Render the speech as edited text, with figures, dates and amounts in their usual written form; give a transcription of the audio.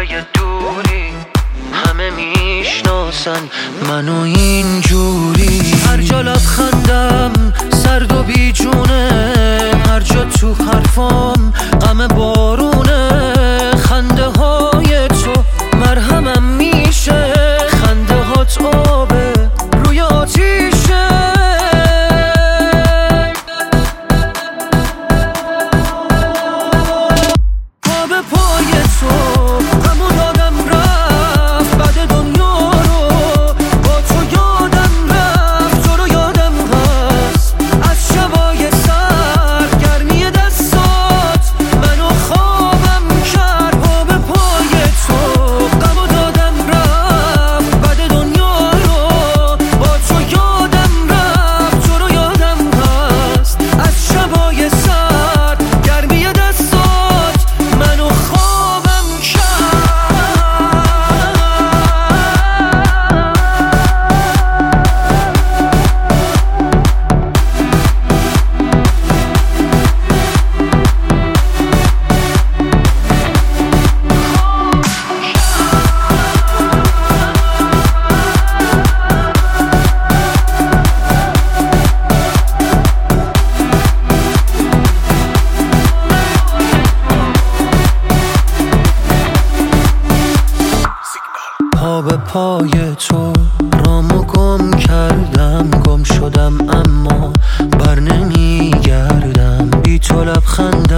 دوره دوری، همه میشناسن منو اینجوری. هر جا لبخندم سرد و بیجونه، هر جا تو حرفام غم بارونه. خنده های تو مرهمم میشه، خنده هات آبه روی آتیشه. پا به پای تو غمو دادم رفت، بعد دنیا رو با تو یادم رفت. تو رو یادم هست از شبای سر، گرمی دستات منو خوابم کرد. پا به پای تو غمو دادم رفت، بعد دنیا رو با تو یادم رفت. تو رو یادم هست از شبای سر، گرمی دستات منو خوابم کرد. پا به پای تو رامو گم کردم، گم شدم اما بر نمیگردم. بی تو لبخند